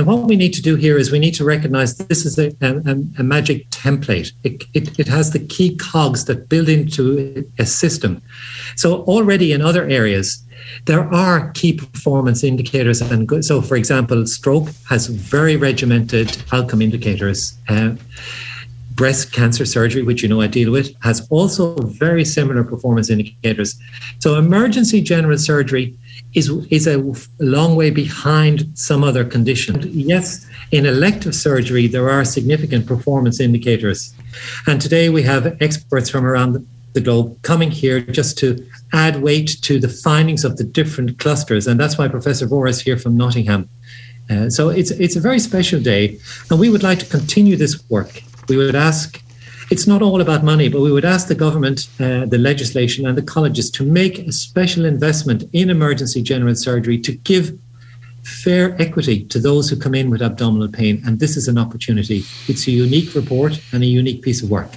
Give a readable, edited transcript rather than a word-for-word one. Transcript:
what we need to do here is we need to recognize that this is a magic template. It has the key cogs that build into a system. So already in other areas, there are key performance indicators. And so, for example, stroke has very regimented outcome indicators. Breast cancer surgery, which I deal with, has also very similar performance indicators. So emergency general surgery is a long way behind some other conditions. Yes, in elective surgery, there are significant performance indicators. And today we have experts from around the globe coming here just to add weight to the findings of the different clusters. And that's why Professor Vora is here from Nottingham. So it's a very special day. And we would like to continue this work. We would ask, it's not all about money, but we would ask the government, the legislation and the colleges to make a special investment in emergency general surgery to give fair equity to those who come in with abdominal pain. And this is an opportunity. It's a unique report and a unique piece of work.